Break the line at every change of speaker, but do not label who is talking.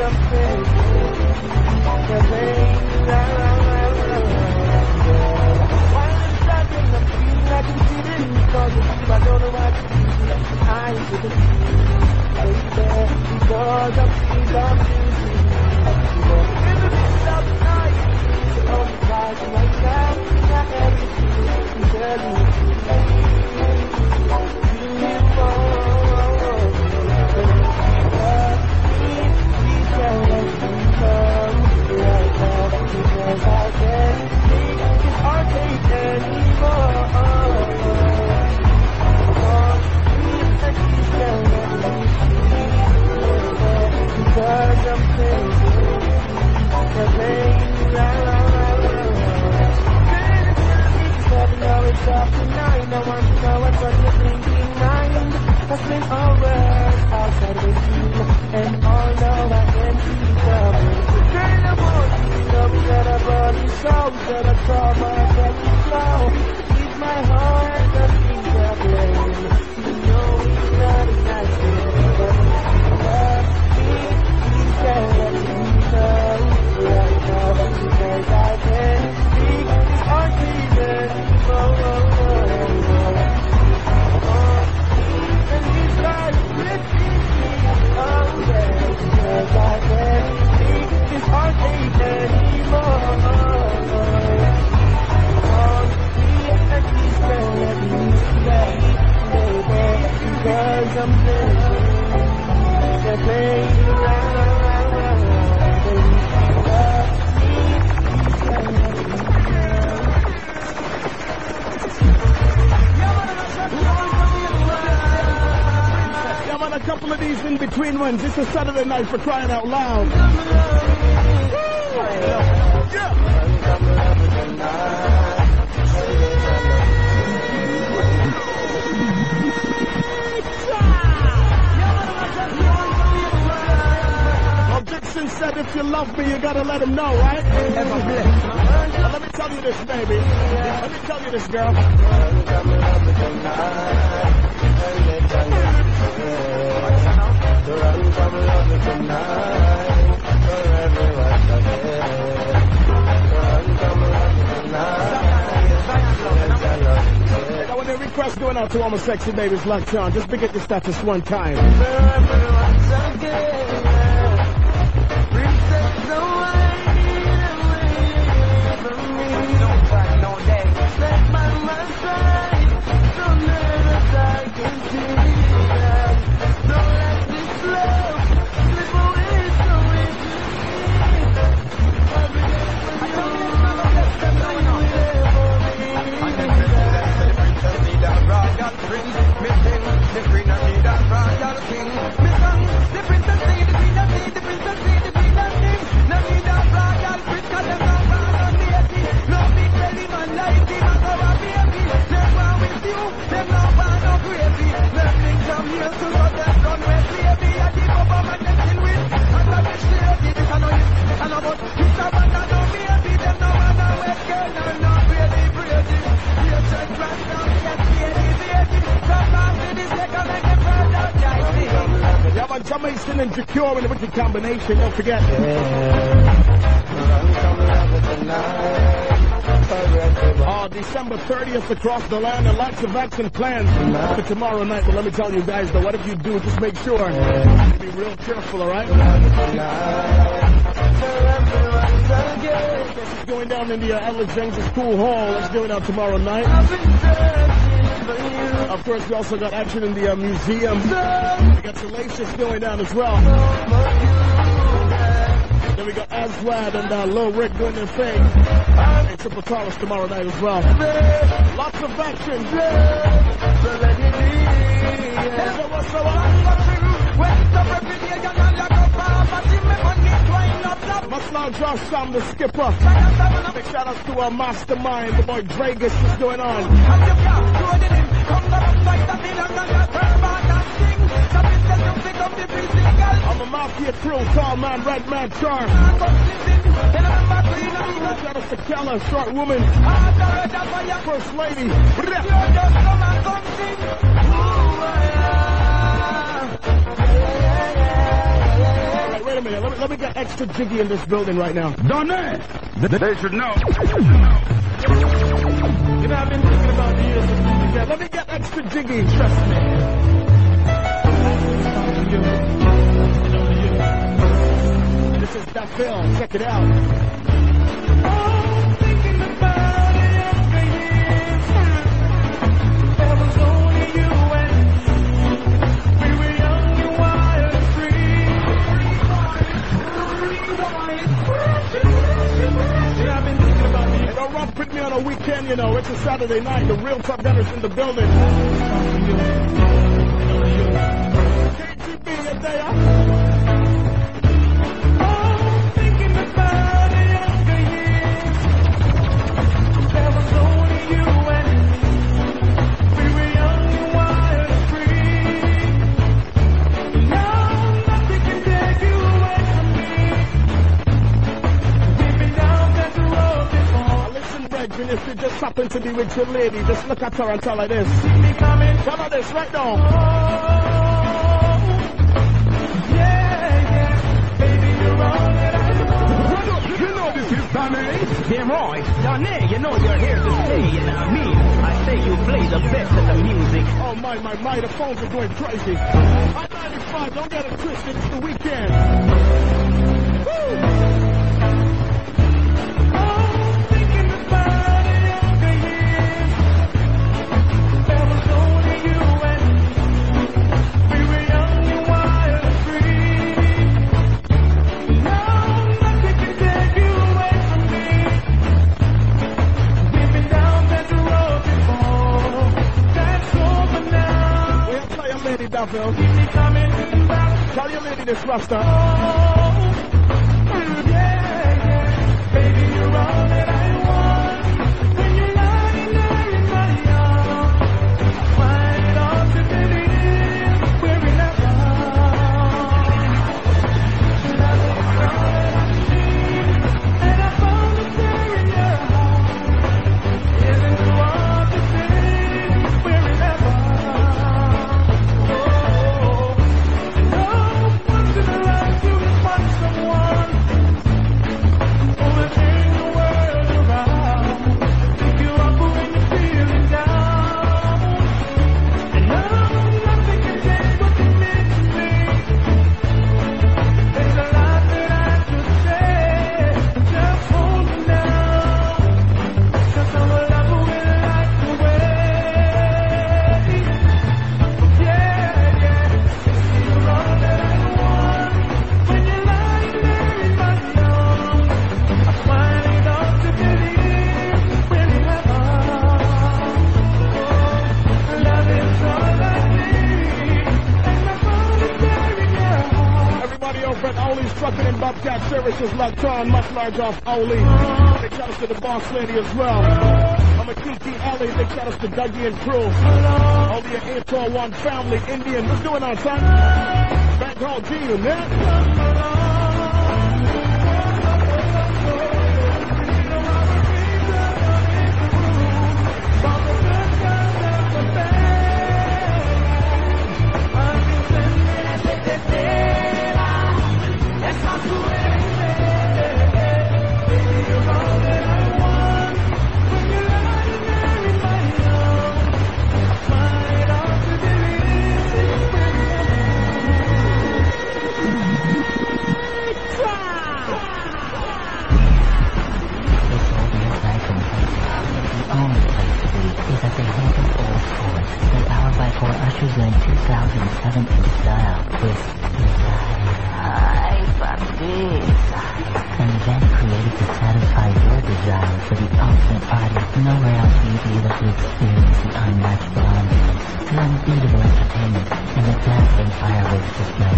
jumping. The pain while I'm struggling, I'm feeling like I'm cheating. Because of you, I don't know what to do. I didn't baby, because I'm losing. In the midst of the night, the only guys right now, not everything. Tell me, because I can't take this heartache anymore. Because I'm thinking the pain now it's after 9. I want to know what's on your thinking mind. I spent hours outside with you, and all know I can't keep up. Turn the morning up, that I brought you so that I saw myself slow. Keep my heart up in the flame. You know it's not a nice thing, but love me, please don't let me know right now, because I can't speak this heartbeat anymore. And these lies with me, oh yeah, because I can't speak this heartache anymore. And please don't let me stay, baby, because I'm thinking the pain around. Yeah, man, a couple of these in between ones. It's a Saturday night for crying out loud. Well, Dixon said if you love me, you gotta let him know, right? Now, let me tell you this, baby. Let me tell you this, girl. Now, when the request going out to all my sexy babies locked on, just pick up your status one time. Jamaican and Jacure in a wicked combination, don't forget. December 30th across the land, and lots of action plans for tomorrow night. But let me tell you guys, though, whatever you do, just make sure you be real careful, all right? This is going down in the Ella James School Hall. It's going out tomorrow night. Of course, we also got action in the museum. We got Salacious going down as well. Then we got Aswad and Lil Rick doing their thing. And Triple Taurus tomorrow night as well. Lots of action. Must not Josh Sam, the skipper. Big shout out to our mastermind, the boy Dragus. What's going on? I'm a mafia crew, tall man, red man, charm. Shout out to Kella, short woman. First lady. Right, wait a minute. Let me get extra jiggy in this building right now.
Donne! They should know.
You know, I've been thinking about the years of music. Yeah, let me get extra jiggy, trust me. This is that film. Check it out. Oh, thinking about the younger years. There was only you and me. We were young and wild and free. Yeah, I've been thinking about me. Don't run with me on a weekend, you know. It's a Saturday night. The real Top Gunners in the building. KGB, you there? And if you just happen to be with your lady, just look at her and tell her this. Tell her this right now. Yeah, baby, you're all that I want.
You know this is Donne.
Damn right. Donne, you know you're here to stay, and I mean, I say you play the best of the music.
Oh, my, the phones are going crazy. I'm 95, don't get it twisted, it's the weekend. Woo! Tell your lady this, Rasta. Yeah, baby, you're all that I want. When you're lying there in my arms, I find it hard to believe we're in that love is all that I need, and I found it there in your heart. Isn't it hard to say we're in that love? Services like John, much larger off Oli. Big shout out to the boss lady as well. I'm a Kiki Alley, big shout out to Dougie and crew. All the 841 family, Indian. What's going on, son? Back home to you, man.
In 2007 in style with an event created to satisfy your desire for the ultimate party. Nowhere else will you be able to experience the unmatchable ambience, the unbeatable entertainment, and the dazzling fireworks display.